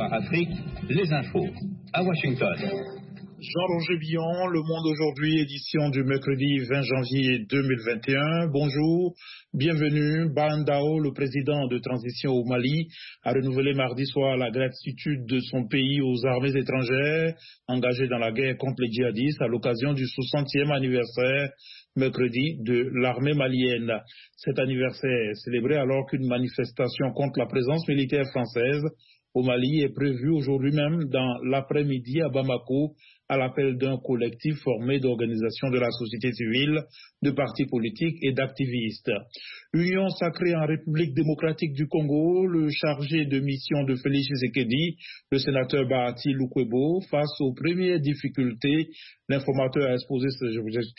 VOA Afrique, les infos. À Washington. Jean-Roger Billon, Le Monde aujourd'hui, édition du mercredi 20 janvier 2021. Bonjour, bienvenue. Bandao, le président de transition au Mali, a renouvelé mardi soir la gratitude de son pays aux armées étrangères engagées dans la guerre contre les djihadistes à l'occasion du 60e anniversaire mercredi de l'armée malienne. Cet anniversaire est célébré alors qu'une manifestation contre la présence militaire française au Mali est prévue aujourd'hui même dans l'après-midi à Bamako, à l'appel d'un collectif formé d'organisations de la société civile, de partis politiques et d'activistes. Union sacrée en République démocratique du Congo, le chargé de mission de Félix Tshisekedi, le sénateur Bahati Lukwebo, face aux premières difficultés, l'informateur a exposé ses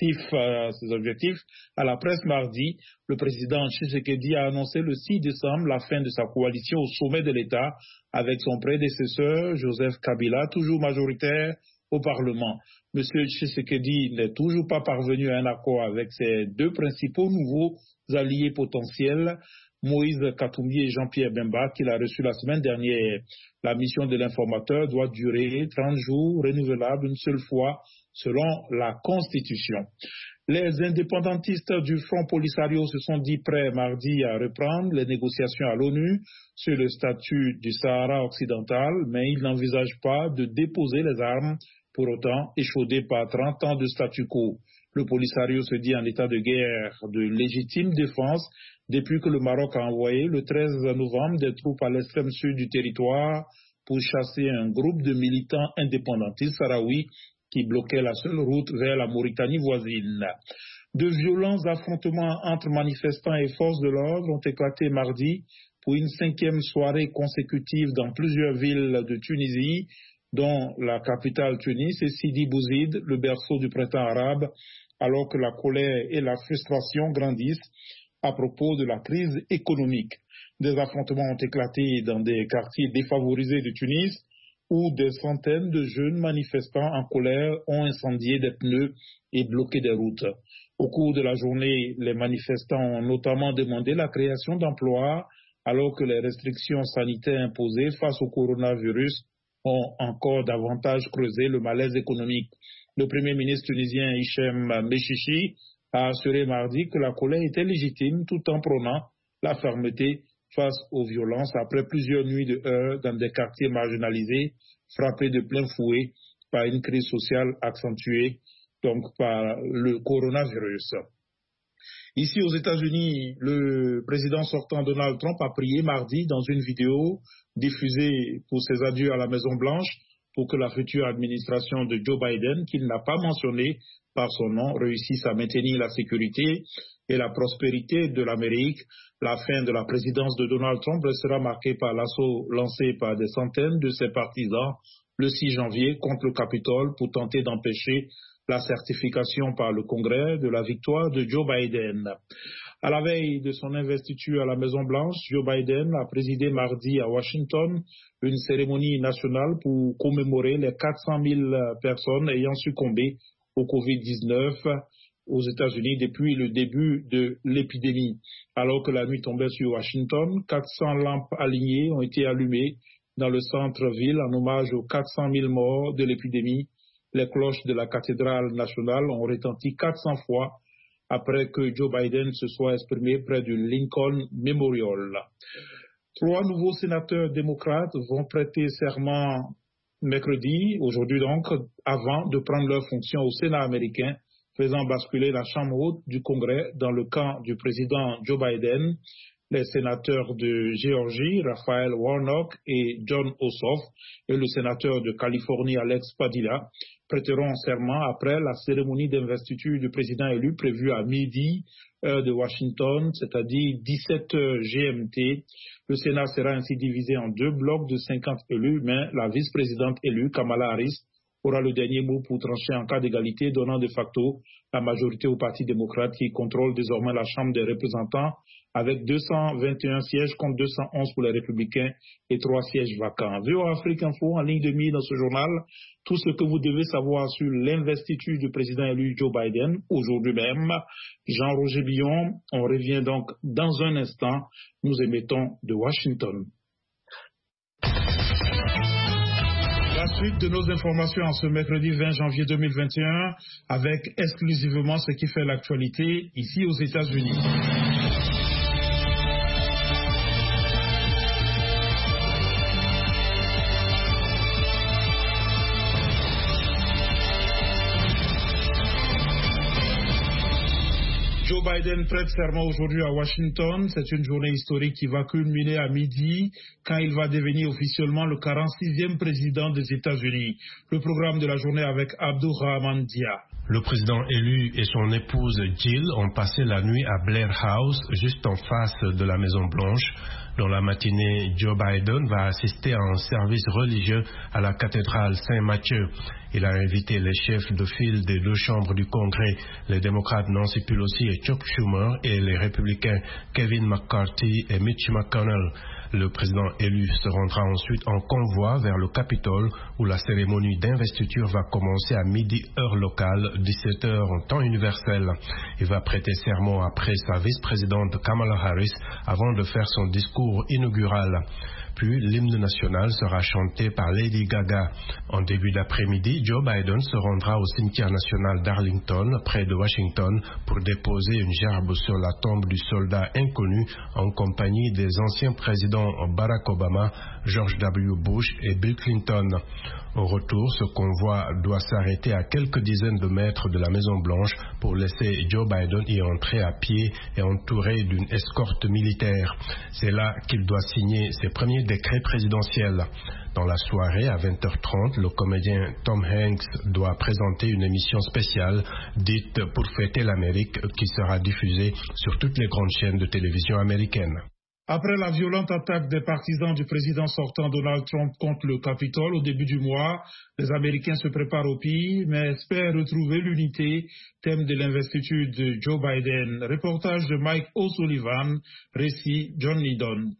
objectifs à la presse mardi. Le président Tshisekedi a annoncé le 6 décembre la fin de sa coalition au sommet de l'État avec son prédécesseur Joseph Kabila, toujours majoritaire au Parlement. M. Tshisekedi n'est toujours pas parvenu à un accord avec ses deux principaux nouveaux alliés potentiels, Moïse Katumbi et Jean-Pierre Bemba, qu'il a reçu la semaine dernière. La mission de l'informateur doit durer 30 jours, renouvelable une seule fois, selon la Constitution. Les indépendantistes du Front Polisario se sont dit prêts mardi à reprendre les négociations à l'ONU sur le statut du Sahara occidental, mais ils n'envisagent pas de déposer les armes, pour autant échaudés par 30 ans de statu quo. Le Polisario se dit en état de guerre de légitime défense depuis que le Maroc a envoyé le 13 novembre des troupes à l'extrême sud du territoire pour chasser un groupe de militants indépendantistes sahraouis qui bloquait la seule route vers la Mauritanie voisine. De violents affrontements entre manifestants et forces de l'ordre ont éclaté mardi pour une 5e soirée consécutive dans plusieurs villes de Tunisie, dont la capitale Tunis et Sidi Bouzid, le berceau du printemps arabe, alors que la colère et la frustration grandissent à propos de la crise économique. Des affrontements ont éclaté dans des quartiers défavorisés de Tunis, où des centaines de jeunes manifestants en colère ont incendié des pneus et bloqué des routes. Au cours de la journée, les manifestants ont notamment demandé la création d'emplois, alors que les restrictions sanitaires imposées face au coronavirus ont encore davantage creusé le malaise économique. Le premier ministre tunisien Hichem Mechichi a assuré mardi que la colère était légitime tout en prônant la fermeté face aux violences après plusieurs nuits de heurts dans des quartiers marginalisés frappés de plein fouet par une crise sociale accentuée donc par le coronavirus. Ici aux États-Unis, le président sortant Donald Trump a prié mardi dans une vidéo diffusée pour ses adieux à la Maison-Blanche pour que la future administration de Joe Biden, qu'il n'a pas mentionnée par son nom, réussisse à maintenir la sécurité et la prospérité de l'Amérique. La fin de la présidence de Donald Trump sera marquée par l'assaut lancé par des centaines de ses partisans le 6 janvier contre le Capitole pour tenter d'empêcher la certification par le Congrès de la victoire de Joe Biden. À la veille de son investiture à la Maison-Blanche, Joe Biden a présidé mardi à Washington une cérémonie nationale pour commémorer les 400 000 personnes ayant succombé au Covid-19 aux États-Unis depuis le début de l'épidémie. Alors que la nuit tombait sur Washington, 400 lampes alignées ont été allumées dans le centre-ville en hommage aux 400 000 morts de l'épidémie. Les cloches de la cathédrale nationale ont retenti 400 fois après que Joe Biden se soit exprimé près du Lincoln Memorial. 3 nouveaux sénateurs démocrates vont prêter serment mercredi, aujourd'hui donc, avant de prendre leurs fonctions au Sénat américain, faisant basculer la Chambre haute du Congrès dans le camp du président Joe Biden. Les sénateurs de Géorgie, Raphaël Warnock et John Ossoff, et le sénateur de Californie, Alex Padilla, prêteront serment après la cérémonie d'investiture du président élu prévue à midi, heure de Washington, c'est-à-dire 17 heures GMT. Le Sénat sera ainsi divisé en 2 blocs de 50 élus, mais la vice-présidente élue, Kamala Harris, aura le dernier mot pour trancher en cas d'égalité, donnant de facto la majorité au Parti démocrate qui contrôle désormais la Chambre des représentants avec 221 sièges contre 211 pour les républicains et 3 sièges vacants. VOA Afrique Info en ligne de mire dans ce journal, tout ce que vous devez savoir sur l'investiture du président élu Joe Biden aujourd'hui même. Jean-Roger Billon, on revient donc dans un instant. Nous émettons de Washington. La suite de nos informations en ce mercredi 20 janvier 2021 avec exclusivement ce qui fait l'actualité ici aux États-Unis. Joe Biden prête serment aujourd'hui à Washington. C'est une journée historique qui va culminer à midi quand il va devenir officiellement le 46e président des États-Unis. Le programme de la journée avec Abdurrahman Dia. Le président élu et son épouse Jill ont passé la nuit à Blair House, juste en face de la Maison-Blanche. Dans la matinée, Joe Biden va assister à un service religieux à la cathédrale Saint-Matthieu. Il a invité les chefs de file des deux chambres du Congrès, les démocrates Nancy Pelosi et Chuck Schumer, et les républicains Kevin McCarthy et Mitch McConnell. Le président élu se rendra ensuite en convoi vers le Capitole où la cérémonie d'investiture va commencer à midi heure locale, 17h en temps universel. Il va prêter serment après sa vice-présidente Kamala Harris avant de faire son discours inaugural. Puis l'hymne national sera chanté par Lady Gaga. En début d'après-midi, Joe Biden se rendra au cimetière national d'Arlington, près de Washington, pour déposer une gerbe sur la tombe du soldat inconnu en compagnie des anciens présidents Barack Obama, George W. Bush et Bill Clinton. Au retour, ce convoi doit s'arrêter à quelques dizaines de mètres de la Maison-Blanche pour laisser Joe Biden y entrer à pied et entouré d'une escorte militaire. C'est là qu'il doit signer ses premiers décrets présidentiels. Dans la soirée, à 20h30, le comédien Tom Hanks doit présenter une émission spéciale dite « Pour fêter l'Amérique » qui sera diffusée sur toutes les grandes chaînes de télévision américaines. Après la violente attaque des partisans du président sortant Donald Trump contre le Capitole au début du mois, les Américains se préparent au pire, mais espèrent retrouver l'unité, thème de l'investiture de Joe Biden. Reportage de Mike O'Sullivan, récit John Lydon.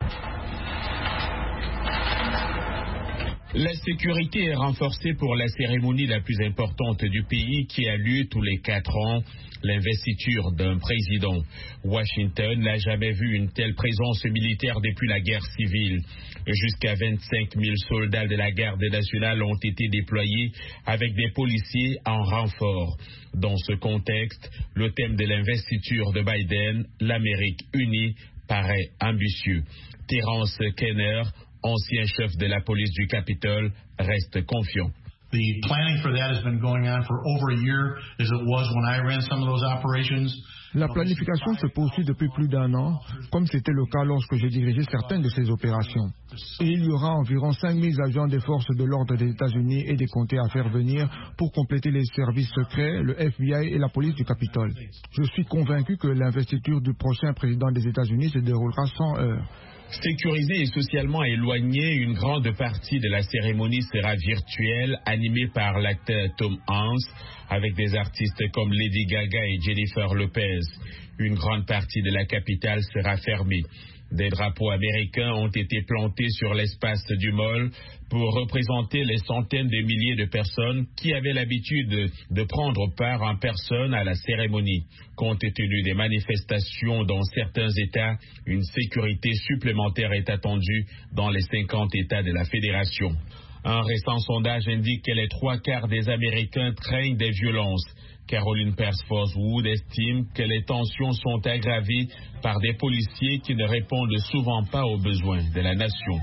La sécurité est renforcée pour la cérémonie la plus importante du pays qui a lieu tous les 4 ans, l'investiture d'un président. Washington n'a jamais vu une telle présence militaire depuis la guerre civile. Jusqu'à 25 000 soldats de la garde nationale ont été déployés avec des policiers en renfort. Dans ce contexte, le thème de l'investiture de Biden, l'Amérique unie, paraît ambitieux. Terence Kenner, ancien chef de la police du Capitole, reste confiant. The planning for that has been going on for over a year, as it was when I ran some of those operations. La planification se poursuit depuis plus d'1 an, comme c'était le cas lorsque j'ai dirigé certaines de ces opérations. Et il y aura environ 5 000 agents des forces de l'ordre des États-Unis et des comtés à faire venir pour compléter les services secrets, le FBI et la police du Capitole. Je suis convaincu que l'investiture du prochain président des États-Unis se déroulera sans heurts. Sécurisée et socialement éloignée, une grande partie de la cérémonie sera virtuelle, animée par l'acteur Tom Hanks, avec des artistes comme Lady Gaga et Jennifer Lopez. Une grande partie de la capitale sera fermée. Des drapeaux américains ont été plantés sur l'espace du mall pour représenter les centaines de milliers de personnes qui avaient l'habitude de prendre part en personne à la cérémonie. Compte tenu des manifestations dans certains États, une sécurité supplémentaire est attendue dans les 50 États de la Fédération. Un récent sondage indique que les 3/4 des Américains craignent des violences. Caroline Persford-Wood estime que les tensions sont aggravées par des policiers qui ne répondent souvent pas aux besoins de la nation.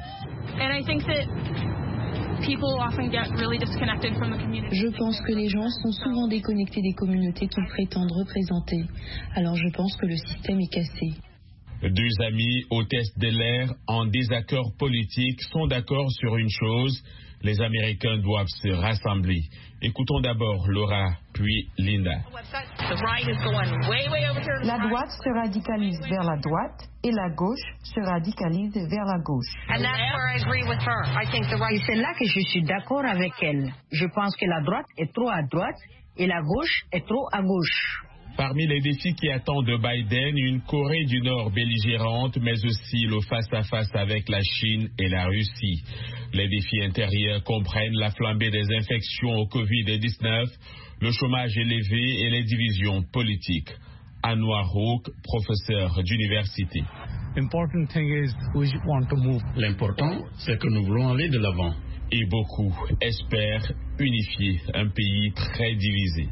Je pense que les gens sont souvent déconnectés des communautés qu'ils prétendent représenter. Alors je pense que le système est cassé. 2 amis hôtesses de l'air en désaccord politique sont d'accord sur une chose: les Américains doivent se rassembler. Écoutons d'abord Laura, puis Linda. La droite se radicalise vers la droite et la gauche se radicalise vers la gauche. Et c'est là que je suis d'accord avec elle. Je pense que la droite est trop à droite et la gauche est trop à gauche. Parmi les défis qui attendent Biden, une Corée du Nord belligérante, mais aussi le face-à-face avec la Chine et la Russie. Les défis intérieurs comprennent la flambée des infections au Covid-19, le chômage élevé et les divisions politiques. Anwar Rouk, professeur d'université. L'important, c'est que nous voulons aller de l'avant. Et beaucoup espèrent unifier un pays très divisé.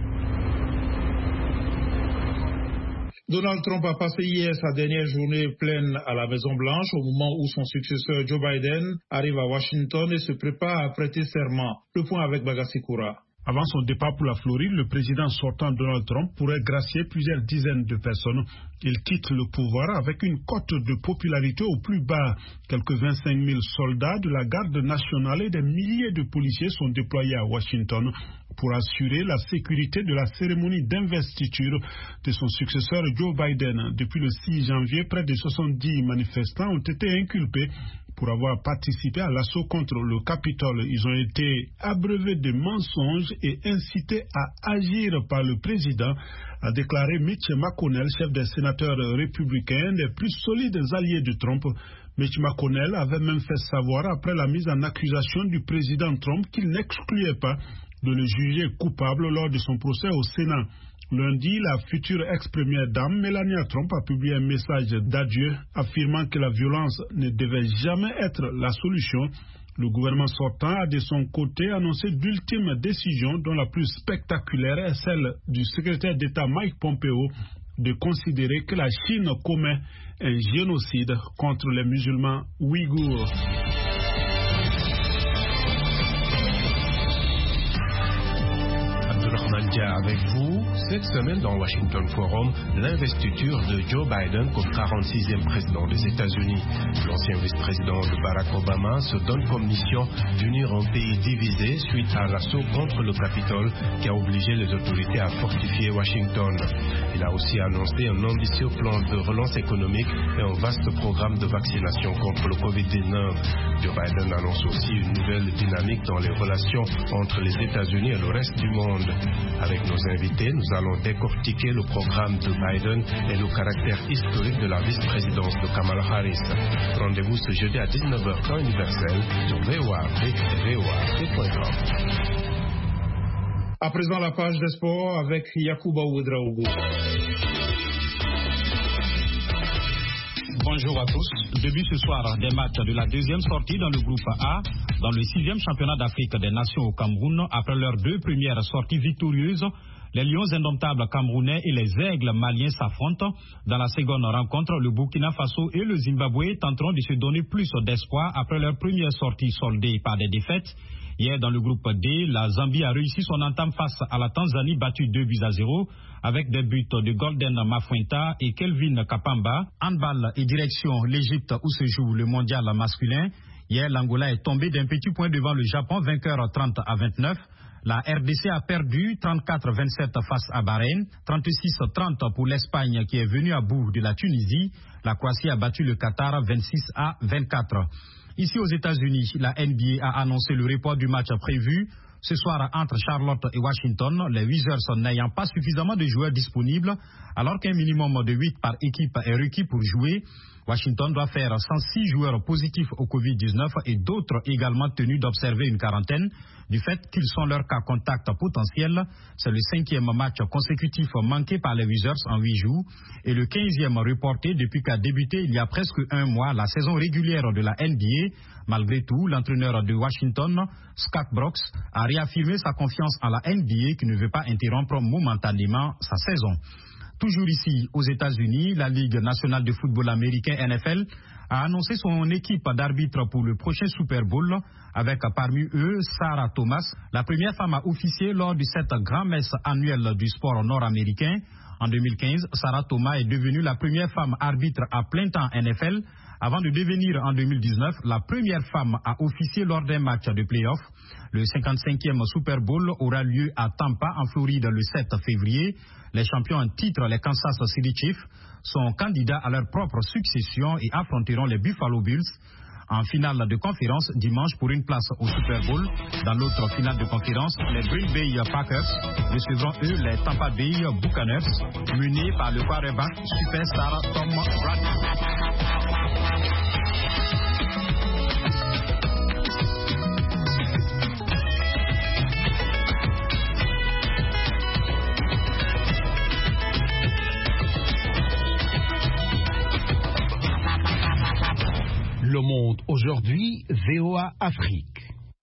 Donald Trump a passé hier sa dernière journée pleine à la Maison-Blanche au moment où son successeur Joe Biden arrive à Washington et se prépare à prêter serment. Le point avec Bagassi Koura. Avant son départ pour la Floride, le président sortant Donald Trump pourrait gracier plusieurs dizaines de personnes. Il quitte le pouvoir avec une cote de popularité au plus bas. Quelques 25 000 soldats de la garde nationale et des milliers de policiers sont déployés à Washington pour assurer la sécurité de la cérémonie d'investiture de son successeur Joe Biden. Depuis le 6 janvier, près de 70 manifestants ont été inculpés pour avoir participé à l'assaut contre le Capitole. Ils ont été abreuvés de mensonges et incités à agir par le président, a déclaré Mitch McConnell, chef des sénateurs républicains, des plus solides alliés de Trump. Mitch McConnell avait même fait savoir, après la mise en accusation du président Trump, qu'il n'excluait pas de le juger coupable lors de son procès au Sénat. Lundi, la future ex-première dame Melania Trump a publié un message d'adieu affirmant que la violence ne devait jamais être la solution. Le gouvernement sortant a de son côté annoncé d'ultimes décisions dont la plus spectaculaire est celle du secrétaire d'État Mike Pompeo de considérer que la Chine commet un génocide contre les musulmans ouïghours. Avec vous, cette semaine dans Washington Forum, l'investiture de Joe Biden comme 46e président des États-Unis. L'ancien vice-président de Barack Obama se donne comme mission d'unir un pays divisé suite à l'assaut contre le Capitole qui a obligé les autorités à fortifier Washington. Il a aussi annoncé un ambitieux plan de relance économique et un vaste programme de vaccination contre le COVID-19. Joe Biden annonce aussi une nouvelle dynamique dans les relations entre les États-Unis et le reste du monde. Avec nos invités, nous allons décortiquer le programme de Biden et le caractère historique de la vice-présidence de Kamala Harris. Rendez-vous ce jeudi à 19h temps universel sur VOA et VOA.com. À présent, la page des sports avec Yacouba Ouedraogo. Bonjour à tous. Début ce soir des matchs de la deuxième sortie dans le groupe A, dans le 6e championnat d'Afrique des Nations au Cameroun. Après leurs deux premières sorties victorieuses, les Lions indomptables camerounais et les Aigles maliens s'affrontent. Dans la seconde rencontre, le Burkina Faso et le Zimbabwe tenteront de se donner plus d'espoir après leur première sortie soldée par des défaites. Hier, dans le groupe D, la Zambie a réussi son entame face à la Tanzanie, battue 2-0, avec des buts de Golden Mafuenta et Kelvin Kapamba. Handball et direction l'Égypte où se joue le mondial masculin. Hier, l'Angola est tombé d'un petit point devant le Japon, vainqueur 30-29. La RDC a perdu 34-27 face à Bahreïn, 36-30 pour l'Espagne qui est venue à bout de la Tunisie. La Croatie a battu le Qatar 26-24. Ici aux États-Unis, la NBA a annoncé le report du match prévu ce soir entre Charlotte et Washington, les Wizards n'ayant pas suffisamment de joueurs disponibles, alors qu'un minimum de 8 par équipe est requis pour jouer. Washington doit faire 106 joueurs positifs au Covid-19 et d'autres également tenus d'observer une quarantaine du fait qu'ils sont leurs cas contacts potentiels. C'est le 5e match consécutif manqué par les Wizards en 8 jours et le 15e reporté depuis qu'a débuté il y a presque un mois la saison régulière de la NBA. Malgré tout, l'entraîneur de Washington, Scott Brooks, a réaffirmé sa confiance en la NBA qui ne veut pas interrompre momentanément sa saison. Toujours ici, aux États-Unis, la Ligue nationale de football américain NFL a annoncé son équipe d'arbitres pour le prochain Super Bowl, avec parmi eux Sarah Thomas, la première femme à officier lors de cette grand-messe annuelle du sport nord-américain. En 2015, Sarah Thomas est devenue la première femme arbitre à plein temps NFL, avant de devenir en 2019 la première femme à officier lors d'un match de play-off. Le 55e Super Bowl aura lieu à Tampa, en Floride, le 7 février. Les champions en titre, les Kansas City Chiefs, sont candidats à leur propre succession et affronteront les Buffalo Bills en finale de conférence dimanche pour une place au Super Bowl. Dans l'autre finale de conférence, les Green Bay Packers recevront eux les Tampa Bay Buccaneers, menés par le quarterback superstar Tom Brady. Le Monde aujourd'hui, VOA Afrique.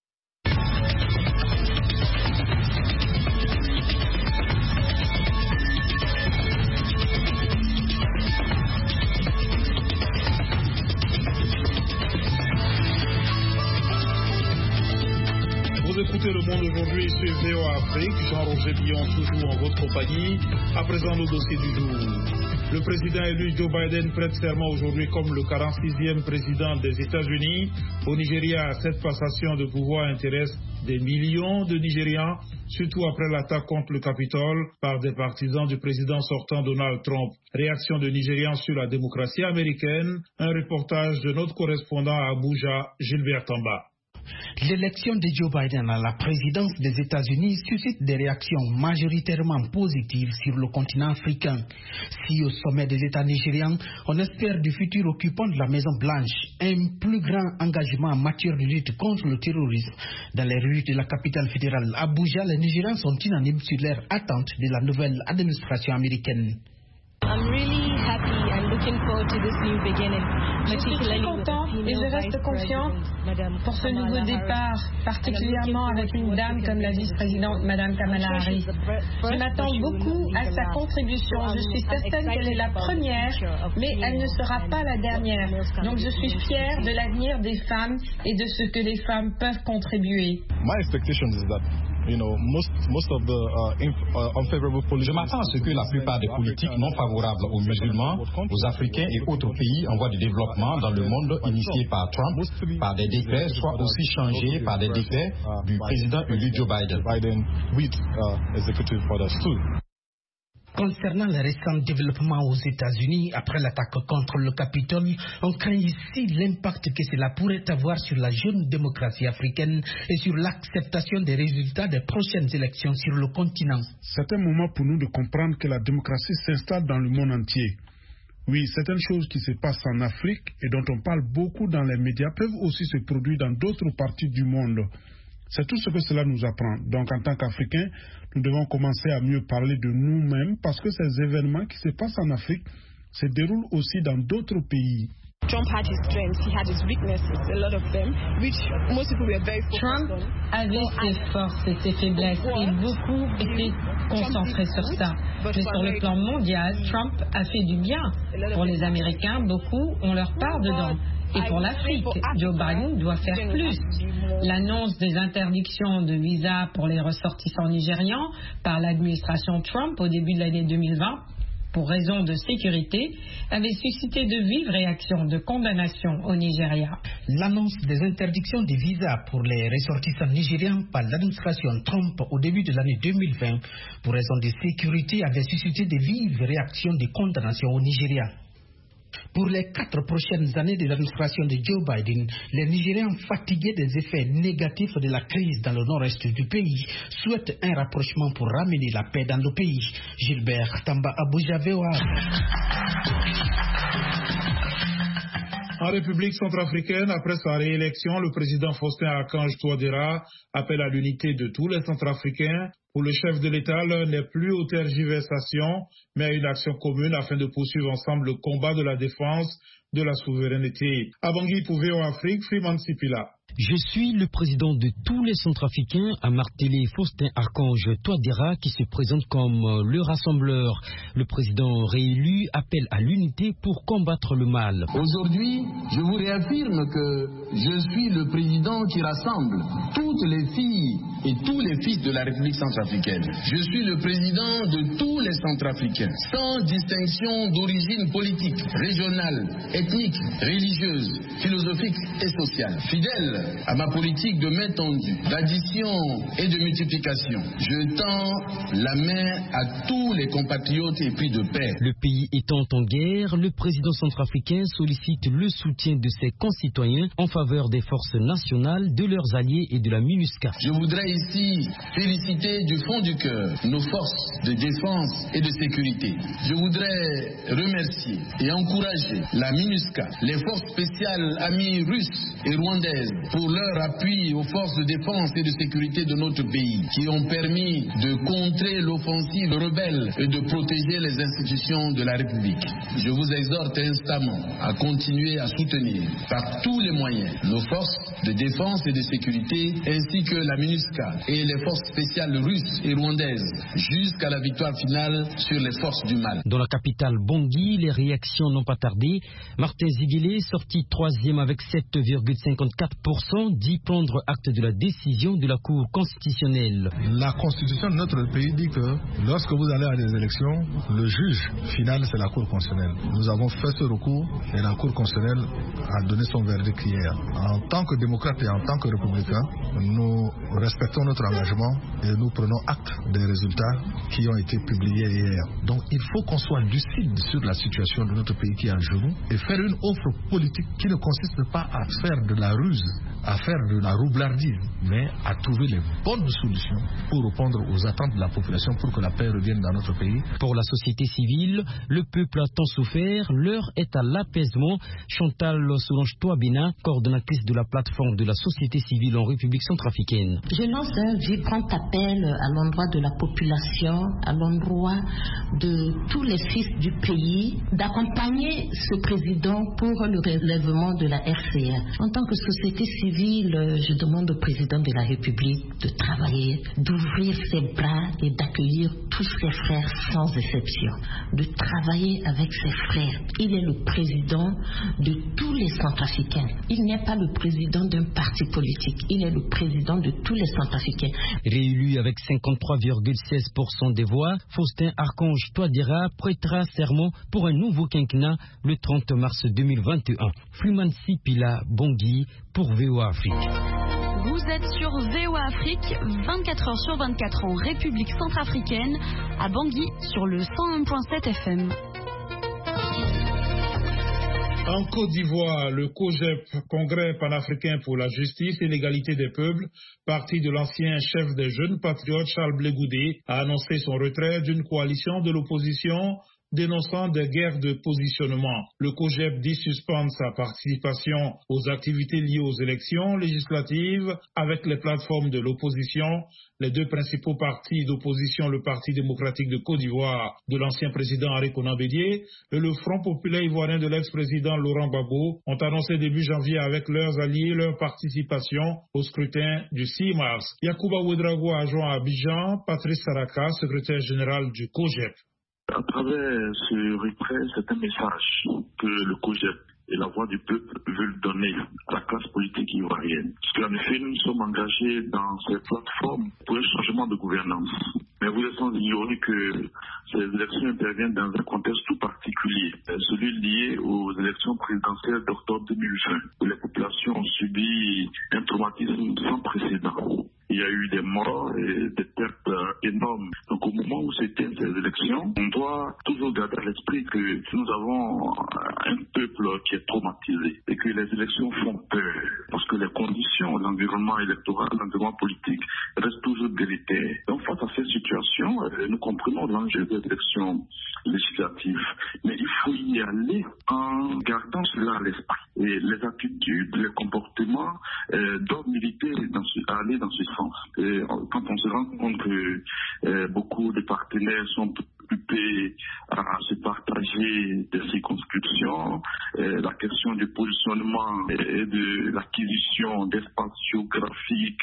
écoutez Le Monde aujourd'hui sur VOA Afrique. Jean-Roger Billon, toujours en votre compagnie. À présent, le dossier du jour. Le président élu Joe Biden prête serment aujourd'hui comme le 46e président des États-Unis. Au Nigeria, cette passation de pouvoir intéresse des millions de Nigérians, surtout après l'attaque contre le Capitole par des partisans du président sortant Donald Trump. Réaction de Nigérians sur la démocratie américaine. Un reportage de notre correspondant à Abuja, Gilbert Tamba. L'élection de Joe Biden à la présidence des États-Unis suscite des réactions majoritairement positives sur le continent africain. Si au sommet des États nigérians, on espère du futur occupant de la Maison-Blanche un plus grand engagement en matière de lutte contre le terrorisme, dans les rues de la capitale fédérale Abuja, les Nigérians sont unanimes sur leur attente de la nouvelle administration américaine. Je suis très content et je reste confiante pour ce nouveau départ, particulièrement avec une dame comme la vice-présidente Mme Kamala Harris. Je m'attends beaucoup à sa contribution. Je suis certaine qu'elle est la première, mais elle ne sera pas la dernière. Donc je suis fière de l'avenir des femmes et de ce que les femmes peuvent contribuer. Je m'attends à ce que la plupart des politiques non favorables aux musulmans, aux Africains et autres pays en voie de développement dans le monde initiés par Trump, par des décrets, soient aussi changés par des décrets du président élu Joe Biden. Concernant les récents développements aux États-Unis après l'attaque contre le Capitole, on craint ici l'impact que cela pourrait avoir sur la jeune démocratie africaine et sur l'acceptation des résultats des prochaines élections sur le continent. C'est un moment pour nous de comprendre que la démocratie s'installe dans le monde entier. Oui, certaines choses qui se passent en Afrique et dont on parle beaucoup dans les médias peuvent aussi se produire dans d'autres parties du monde. C'est tout ce que cela nous apprend. Donc, en tant qu'Africains, nous devons commencer à mieux parler de nous-mêmes parce que ces événements qui se passent en Afrique se déroulent aussi dans d'autres pays. Trump avait ses forces et ses faiblesses et beaucoup étaient concentrés sur ça. Mais sur le plan mondial, Trump a fait du bien. Pour les Américains, beaucoup ont leur part dedans. Et pour l'Afrique, Joe Biden doit faire plus. L'annonce des interdictions de visa pour les ressortissants nigérians par l'administration Trump au début de l'année 2020, pour raison de sécurité, avait suscité de vives réactions de condamnation au Nigeria. L'annonce des interdictions de visa pour les ressortissants nigérians par l'administration Trump au début de l'année 2020, pour raison de sécurité, avait suscité de vives réactions de condamnation au Nigeria. Pour les 4 prochaines années de l'administration de Joe Biden, les Nigérians fatigués des effets négatifs de la crise dans le nord-est du pays souhaitent un rapprochement pour ramener la paix dans le pays. Gilbert Tamba, Abuja, VOA. En République centrafricaine, après sa réélection, le président Faustin Archange Touadéra appelle à l'unité de tous les Centrafricains. Pour le chef de l'État, l'heure n'est plus aux tergiversations, mais à une action commune afin de poursuivre ensemble le combat de la défense de la souveraineté. À Bangui pour VOA Afrique, Freeman Sipila. Je suis le président de tous les Centrafricains, a martelé Faustin Archange Touadéra qui se présente comme le rassembleur. Le président réélu appelle à l'unité pour combattre le mal. Aujourd'hui, je vous réaffirme que je suis le président qui rassemble toutes les filles et tous les fils de la République centrafricaine. Je suis le président de tous les Centrafricains, sans distinction d'origine politique, régionale, ethnique, religieuse, philosophique et sociale. Fidèle à ma politique de main tendue, d'addition et de multiplication, je tends la main à tous les compatriotes épris de paix. Le pays étant en guerre, le président centrafricain sollicite le soutien de ses concitoyens en faveur des forces nationales, de leurs alliés et de la MINUSCA. Je voudrais ici féliciter du fond du cœur nos forces de défense et de sécurité. Je voudrais remercier et encourager la MINUSCA, les forces spéciales amies russes et rwandaises, pour leur appui aux forces de défense et de sécurité de notre pays, qui ont permis de contrer l'offensive rebelle et de protéger les institutions de la République. Je vous exhorte instamment à continuer à soutenir par tous les moyens nos forces de défense et de sécurité, ainsi que la MINUSCA et les forces spéciales russes et rwandaises, jusqu'à la victoire finale sur les forces du mal. Dans la capitale Bangui, les réactions n'ont pas tardé. Martin Ziguélé, sorti 3e avec 7,54% 60% dit prendre acte de la décision de la Cour constitutionnelle. La Constitution de notre pays dit que lorsque vous allez à des élections, le juge final c'est la Cour constitutionnelle. Nous avons fait ce recours et la Cour constitutionnelle a donné son verdict hier. En tant que démocrate et en tant que républicain, nous respectons notre engagement et nous prenons acte des résultats qui ont été publiés hier. Donc il faut qu'on soit lucide sur la situation de notre pays qui est à genoux et faire une offre politique qui ne consiste pas à faire de la ruse, à faire de la roublardise, mais à trouver les bonnes solutions pour répondre aux attentes de la population pour que la paix revienne dans notre pays. Pour la société civile, le peuple a tant souffert, l'heure est à l'apaisement. Chantal Soulange-Touabina, coordonnatrice de la plateforme de la société civile en République centrafricaine. Je lance un vibrant appel à l'endroit de la population, à l'endroit de tous les fils du pays, d'accompagner ce président pour le relèvement de la RCA. En tant que société civile, je demande au président de la République de travailler, d'ouvrir ses bras et d'accueillir tous ses frères sans exception, de travailler avec ses frères. Il est le président de tous les Centrafricains. Il n'est pas le président d'un parti politique, il est le président de tous les Centrafricains. Réélu avec 53,16% des voix, Faustin Archange Touadéra prêtera serment pour un nouveau quinquennat le 30 mars 2021. Fluman Sipila Bangui pour VOA Afrique. Vous êtes sur VOA Afrique, 24 heures sur 24 en République centrafricaine, à Bangui sur le 101.7 FM. En Côte d'Ivoire, le COJEP, Congrès panafricain pour la justice et l'égalité des peuples, parti de l'ancien chef des jeunes patriotes Charles Blé Goudé, a annoncé son retrait d'une coalition de l'opposition dénonçant des guerres de positionnement. Le COJEP dit suspendre sa participation aux activités liées aux élections législatives avec les plateformes de l'opposition. Les deux principaux partis d'opposition, le Parti démocratique de Côte d'Ivoire de l'ancien président Henri Konan Bédié et le Front populaire ivoirien de l'ex-président Laurent Gbagbo, ont annoncé début janvier avec leurs alliés leur participation au scrutin du 6 mars. Yacouba Ouedraogo a joint à Abidjan, Patrice Saraka, secrétaire général du COJEP. À travers ce retrait, c'est un message que le COJEP et la voix du peuple veulent donner à la classe politique ivoirienne. Parce qu'en effet, nous sommes engagés dans ces plateformes pour un changement de gouvernance. Mais vous êtes sans ignorer que ces élections interviennent dans un contexte tout particulier, celui lié aux élections présidentielles d'octobre 2020, où les populations ont subi un traumatisme sans précédent. Il y a eu des morts et des pertes énormes. Donc au moment où s'éteignent ces élections, on doit toujours garder à l'esprit que nous avons un peuple qui est traumatisé et que les élections font peur parce que les conditions, l'environnement électoral, l'environnement politique restent toujours délétères. Donc face à cette situation, nous comprenons l'enjeu des élections législatives, mais il faut y aller en gardant cela à l'esprit. Et les attitudes, les comportements doivent militer aller dans ce sens. Et quand on se rend compte que beaucoup de partenaires sont occupés à se partager des circonscriptions, la question du positionnement et de l'acquisition d'espaces géographiques,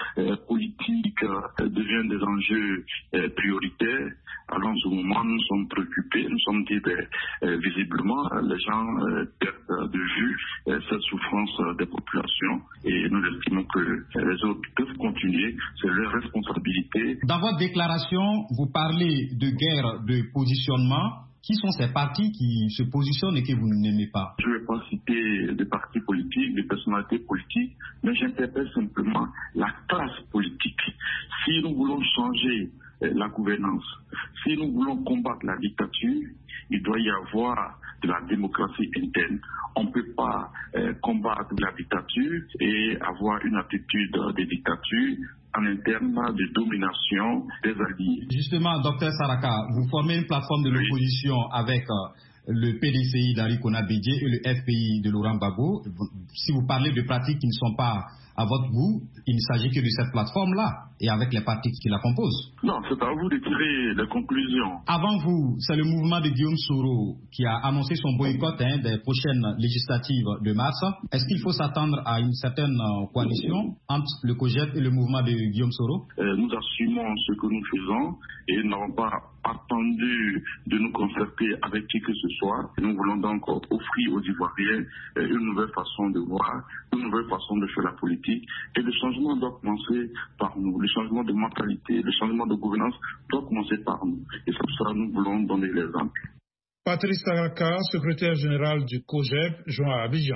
politiques devient des enjeux prioritaires. Alors en ce moment, nous sommes préoccupés, nous sommes dit, visiblement, les gens perdent de vue cette souffrance des populations et nous estimons que les autres peuvent continuer, c'est leur responsabilité. Dans votre déclaration, vous parlez de guerre de positionnement. Qui sont ces partis qui se positionnent et que vous n'aimez pas? Je ne vais pas citer des partis politiques, des personnalités politiques, mais j'interpelle simplement la classe politique. Si nous voulons changer la gouvernance, si nous voulons combattre la dictature, il doit y avoir de la démocratie interne. On ne peut pas combattre la dictature et avoir une attitude de dictature en interne de domination des alliés. Justement, Dr Saraka, vous formez une plateforme de l'opposition avec le PDCI d'Henri Konan Bédié et le FPI de Laurent Gbagbo. Si vous parlez de pratiques qui ne sont pas À votre goût, il ne s'agit que de cette plateforme-là et avec les partis qui la composent. Non, c'est à vous de tirer les conclusions. Avant vous, c'est le mouvement de Guillaume Soro qui a annoncé son boycott des prochaines législatives de mars. Est-ce qu'il faut s'attendre à une certaine coalition entre le COJEP et le mouvement de Guillaume Soro? Nous assumons ce que nous faisons et nous n'avons pas attendu de nous concerter avec qui que ce soit. Nous voulons donc offrir aux Ivoiriens une nouvelle façon de voir, une nouvelle façon de faire la politique. Et le changement doit commencer par nous. Le changement de mentalité, le changement de gouvernance doit commencer par nous. Et c'est pour ça que nous voulons donner l'exemple. Patrice Taraka, secrétaire général du COJEP, joint à Abidjan.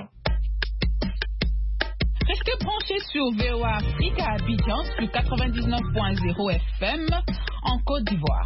Restez branchés sur VOA Afrique à Abidjan sur 99.0 FM en Côte d'Ivoire.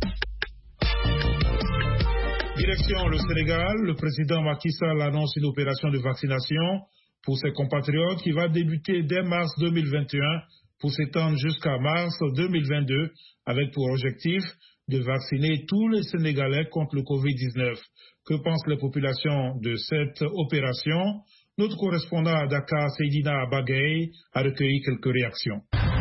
Direction le Sénégal, le président Macky Sall annonce une opération de vaccination pour ses compatriotes qui va débuter dès mars 2021 pour s'étendre jusqu'à mars 2022 avec pour objectif de vacciner tous les Sénégalais contre le Covid-19. Que pensent les populations de cette opération? Notre correspondant à Dakar, Seydina Bagay, a recueilli quelques réactions.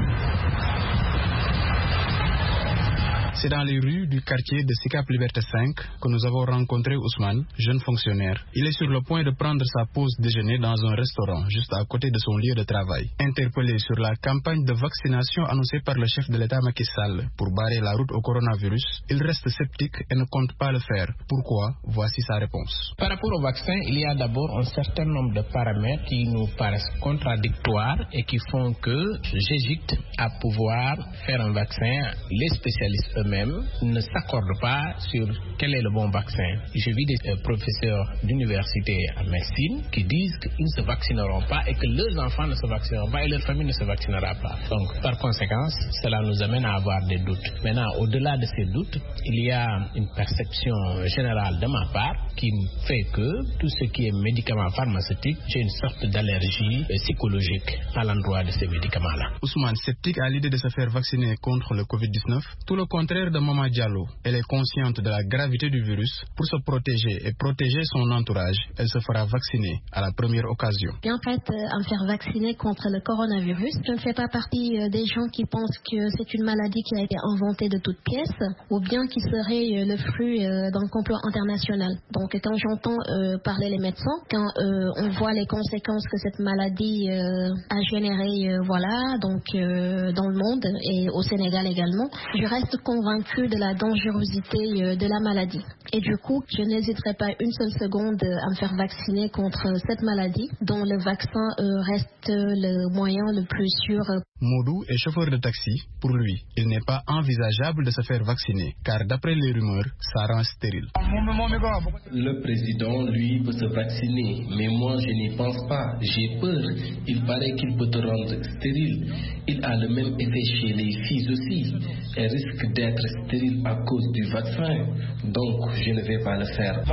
C'est dans les rues du quartier de Sicap Liberté 5 que nous avons rencontré Ousmane, jeune fonctionnaire. Il est sur le point de prendre sa pause déjeuner dans un restaurant juste à côté de son lieu de travail. Interpellé sur la campagne de vaccination annoncée par le chef de l'État Macky Sall pour barrer la route au coronavirus, il reste sceptique et ne compte pas le faire. Pourquoi? Voici sa réponse. Par rapport au vaccin, il y a d'abord un certain nombre de paramètres qui nous paraissent contradictoires et qui font que j'hésite à pouvoir faire un vaccin. Les spécialistes eux-mêmes ne s'accordent pas sur quel est le bon vaccin. Je vis des professeurs d'université en médecine qui disent qu'ils ne se vaccineront pas et que leurs enfants ne se vaccineront pas et leur famille ne se vaccinera pas. Donc, par conséquent, cela nous amène à avoir des doutes. Maintenant, au-delà de ces doutes, il y a une perception générale de ma part qui fait que tout ce qui est médicaments pharmaceutiques, j'ai une sorte d'allergie psychologique à l'endroit de ces médicaments-là. Ousmane, sceptique à l'idée de se faire vacciner contre le Covid-19, tout le contraire de Maman Diallo. Elle est consciente de la gravité du virus. Pour se protéger et protéger son entourage, elle se fera vacciner à la première occasion. Bien prête à me faire vacciner contre le coronavirus. Je ne fais pas partie des gens qui pensent que c'est une maladie qui a été inventée de toutes pièces ou bien qui serait le fruit d'un complot international. Donc quand j'entends parler les médecins, quand on voit les conséquences que cette maladie a générées dans le monde et au Sénégal également, je reste convaincue de la dangerosité de la maladie. Et du coup, je n'hésiterai pas une seule seconde à me faire vacciner contre cette maladie dont le vaccin reste le moyen le plus sûr. Modou est chauffeur de taxi. Pour lui, il n'est pas envisageable de se faire vacciner car d'après les rumeurs, ça rend stérile. Le président, lui, peut se vacciner, mais moi je n'y pense pas. J'ai peur. Il paraît qu'il peut te rendre stérile. Il a le même effet chez les filles aussi. Elles risquent d'être stériles à cause du vaccin. Donc, je ne vais pas le faire.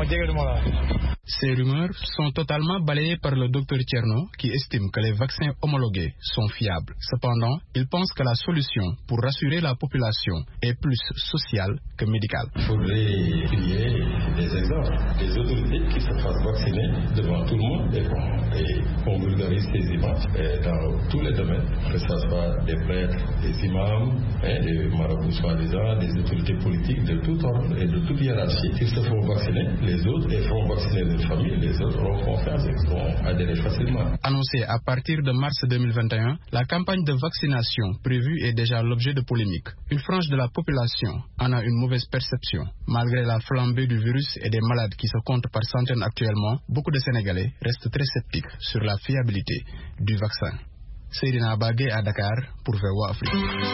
Ces rumeurs sont totalement balayées par le docteur Tierno qui estime que les vaccins homologués sont fiables. Cependant, il pense que la solution pour rassurer la population est plus sociale que médicale. Il faudrait qu'il y ait des exemples, des autorités qui se fassent vacciner devant tout le monde et qu'on vulgarise ces images dans tous les domaines, que ce soit des prêtres, des imams, des marabouts soi-disant, des autorités politiques de tout ordre et de toute hiérarchie. S'ils se font vacciner, les autres feront vacciner leur famille, les autres auront confiance et pourront adhérer facilement. Annoncée à partir de mars 2021, la campagne de vaccination prévue est déjà l'objet de polémiques. Une frange de la population en a une mauvaise perception. Malgré la flambée du virus et des malades qui se comptent par centaines actuellement, beaucoup de Sénégalais restent très sceptiques sur la fiabilité du vaccin. Seydina Bagay à Dakar pour VOA Afrique.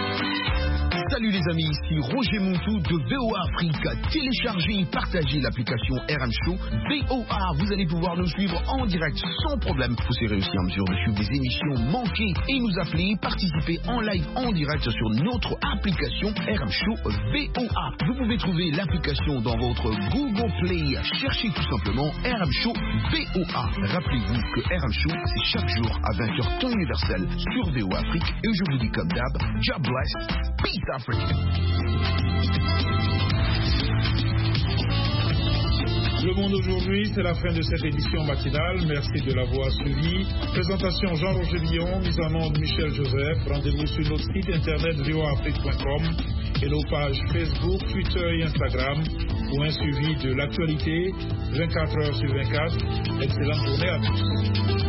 Salut les amis, ici Roger Montou de VOA Afrique. Téléchargez et partagez l'application RM Show VOA. Vous allez pouvoir nous suivre en direct sans problème. Vous serez aussi en mesure de suivre des émissions manquées et nous appeler, participer en live en direct sur notre application RM Show VOA. Vous pouvez trouver l'application dans votre Google Play. Cherchez tout simplement RM Show VOA. Rappelez-vous que RM Show, c'est chaque jour à 20h temps universel sur VOA Afrique. Et je vous dis comme d'hab, God bless, peace Africa. Le Monde aujourd'hui, c'est la fin de cette édition matinale. Merci de l'avoir suivi. Présentation Jean-Roger Billon, mise en onde Michel Joseph. Rendez-vous sur notre site internet voaafrique.com et nos pages Facebook, Twitter et Instagram pour un suivi de l'actualité 24 heures sur 24. Excellente journée à tous.